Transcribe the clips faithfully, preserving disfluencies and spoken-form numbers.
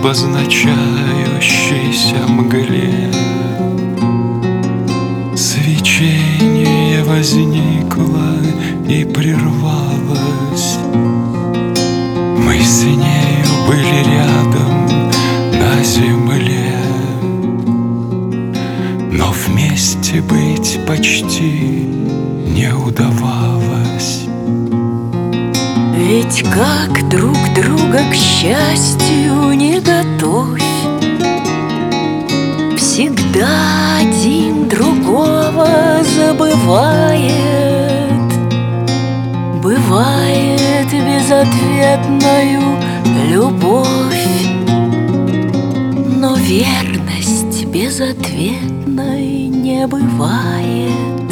обозначающейся мгле. Свечение возникло и прервалось. Мы с нею были рядом на земле, но вместе быть почти не удавалось. Ведь как друг друга к счастью не готовь, всегда один другого забывает. Бывает безответною любовь, но верность безответной не бывает.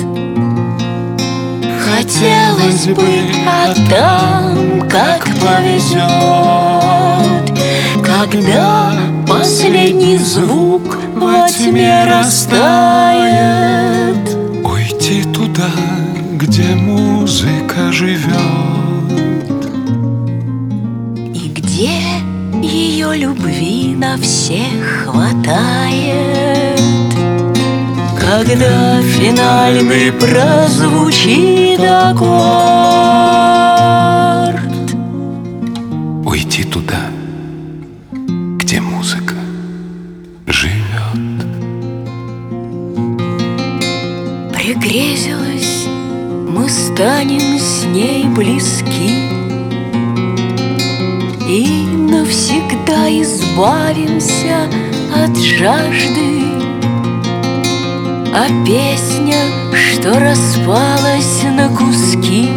Хотелось бы, а там как повезет, когда последний звук во тьме растает. Уйти туда, где музыка живет, и где ее любви на всех хватает. Когда финальный прозвучит аккорд. уйти туда, где музыка живет. Пригрезилось, мы станем с ней близки и навсегда избавимся от жажды. А песня, что распалась на куски,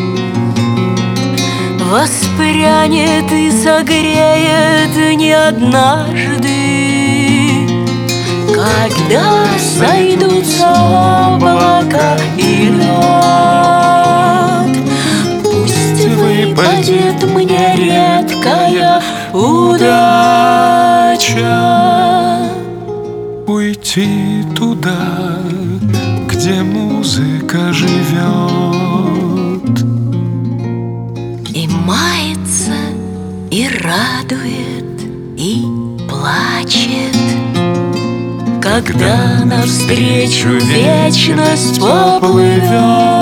воспрянет и согреет не однажды. Когда сойдутся облака и лед, пусть выпадет мне редкая удача. Уйти туда, где музыка живет, и мается, и радует, и плачет. Когда навстречу вечность поплывет,